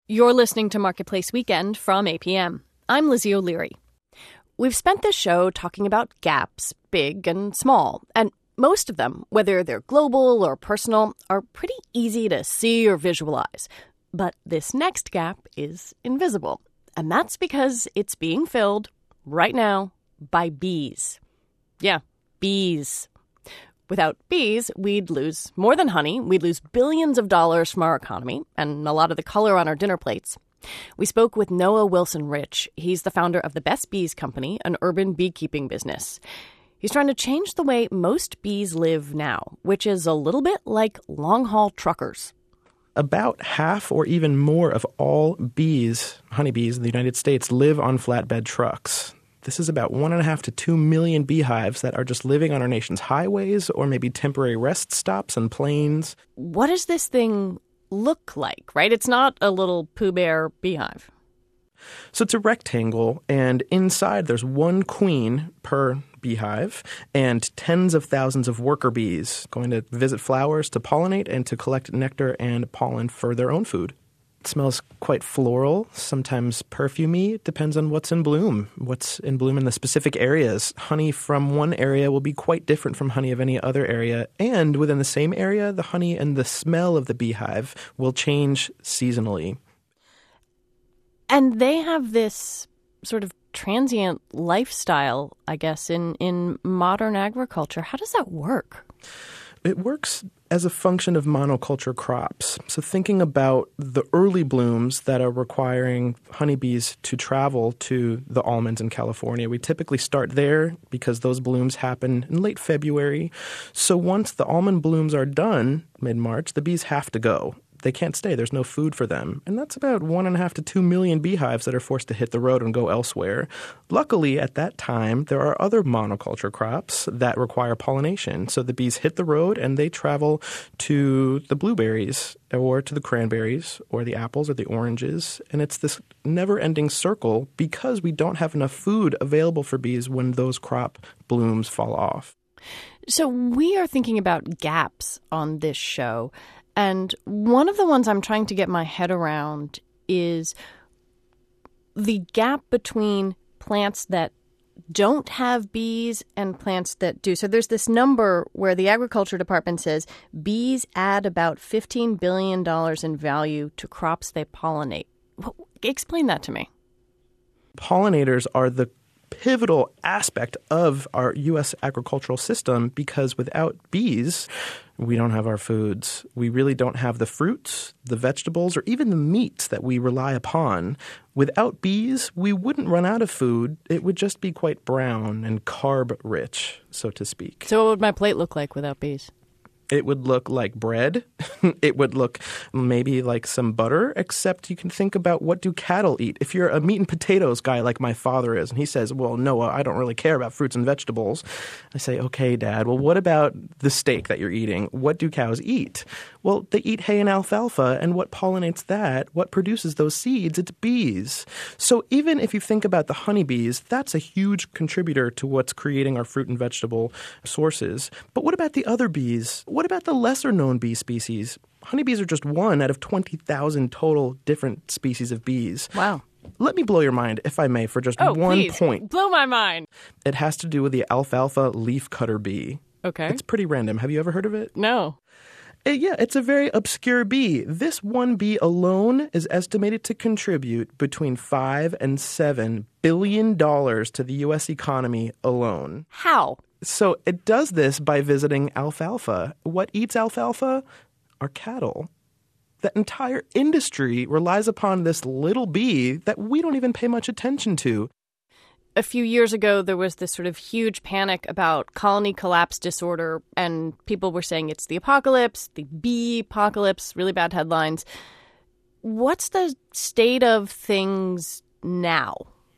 You're listening to Marketplace Weekend from APM. I'm Lizzie O'Leary. We've spent this show talking about gaps, big and small, and most of them, whether they're global or personal, are pretty easy to see or visualize. But this next gap is invisible, and that's because it's being filled right now by bees. Yeah, bees. Without bees, we'd lose more than honey. We'd lose billions of dollars from our economy and a lot of the color on our dinner plates. We spoke with Noah Wilson-Rich. He's the founder of the Best Bees Company, an urban beekeeping business. He's trying to change the way most bees live now, which is a little bit like long-haul truckers. About half or even more of all bees, honeybees in the United States, live on flatbed trucks. This is about 1.5 to 2 million beehives that are just living on our nation's highways or maybe temporary rest stops and planes. What does this thing look like, right? It's not a little Pooh Bear beehive. So it's a rectangle, and inside there's one queen per beehive and tens of thousands of worker bees going to visit flowers to pollinate and to collect nectar and pollen for their own food. It smells quite floral, sometimes perfumey. It depends on what's in bloom in the specific areas. Honey from one area will be quite different from honey of any other area. And within the same area, the honey and the smell of the beehive will change seasonally. And they have this sort of transient lifestyle, I guess, in modern agriculture. How does that work? It works as a function of monoculture crops. So thinking about the early blooms that are requiring honeybees to travel to the almonds in California, we typically start there because those blooms happen in late February. So once the almond blooms are done mid-March, the bees have to go. They can't stay. There's no food for them. And that's about 1.5 to 2 million beehives that are forced to hit the road and go elsewhere. Luckily, at that time, there are other monoculture crops that require pollination. So the bees hit the road and they travel to the blueberries or to the cranberries or the apples or the oranges. And it's this never-ending circle because we don't have enough food available for bees when those crop blooms fall off. So we are thinking about gaps on this show. And one of the ones I'm trying to get my head around is the gap between plants that don't have bees and plants that do. So there's this number where the Agriculture Department says bees add about $15 billion in value to crops they pollinate. Explain that to me. Pollinators are the pivotal aspect of our U.S. agricultural system because without bees, we don't have our foods. We really don't have the fruits, the vegetables, or even the meats that we rely upon. Without bees, we wouldn't run out of food. It would just be quite brown and carb-rich, so to speak. So what would my plate look like without bees? It would look like bread. It would look maybe like some butter, except you can think about what do cattle eat. If you're a meat and potatoes guy like my father is, and he says, well, Noah, I don't really care about fruits and vegetables. I say, okay, Dad, well, what about the steak that you're eating? What do cows eat? Well, they eat hay and alfalfa, and what pollinates that, what produces those seeds, it's bees. So even if you think about the honeybees, that's a huge contributor to what's creating our fruit and vegetable sources. But what about the other bees? What about the lesser-known bee species? Honeybees are just one out of 20,000 total different species of bees. Wow. Let me blow your mind, if I may, for just one please. point. Blow my mind. It has to do with the alfalfa leafcutter bee. Okay. It's pretty random. Have you ever heard of it? No. Yeah, it's a very obscure bee. This one bee alone is estimated to contribute between $5 and $7 billion to the U.S. economy alone. How? So it does this by visiting alfalfa. What eats alfalfa are cattle. The entire industry relies upon this little bee that we don't even pay much attention to. A few years ago, there was this sort of huge panic about colony collapse disorder, and people were saying it's the apocalypse, the bee apocalypse, really bad headlines. What's the state of things now?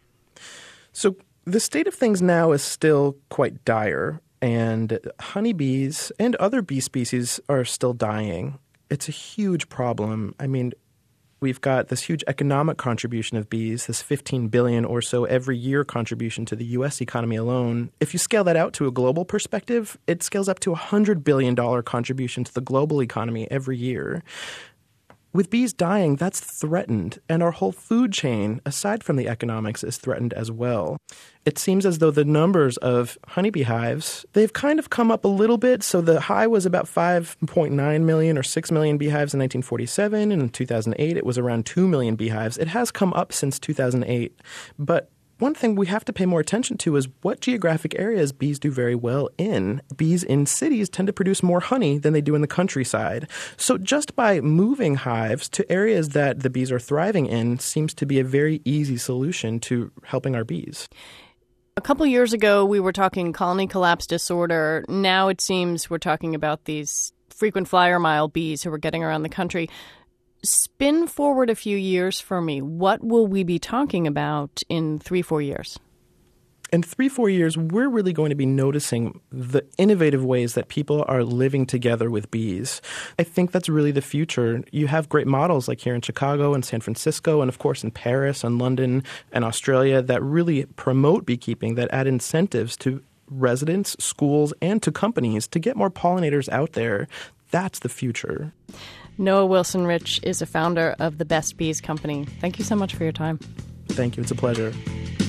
So the state of things now is still quite dire, and honeybees and other bee species are still dying. It's a huge problem. I mean, we've got this huge economic contribution of bees, this $15 billion or so every year contribution to the U.S. economy alone. If you scale that out to a global perspective, it scales up to $100 billion contribution to the global economy every year. With bees dying, that's threatened, and our whole food chain, aside from the economics, is threatened as well. It seems as though the numbers of honeybee hives, they've kind of come up a little bit. So the high was about 5.9 million or 6 million beehives in 1947, and in 2008 it was around 2 million beehives. It has come up since 2008, but one thing we have to pay more attention to is what geographic areas bees do very well in. Bees in cities tend to produce more honey than they do in the countryside. So just by moving hives to areas that the bees are thriving in seems to be a very easy solution to helping our bees. A couple years ago, we were talking colony collapse disorder. Now it seems we're talking about these frequent flyer mile bees who are getting around the country. Spin forward a few years for me. What will we be talking about in 3-4 years? In 3-4 years, we're really going to be noticing the innovative ways that people are living together with bees. I think that's really the future. You have great models like here in Chicago and San Francisco and, of course, in Paris and London and Australia that really promote beekeeping, that add incentives to residents, schools, and to companies to get more pollinators out there. That's the future. Noah Wilson-Rich is a founder of the Best Bees Company. Thank you so much for your time. Thank you. It's a pleasure.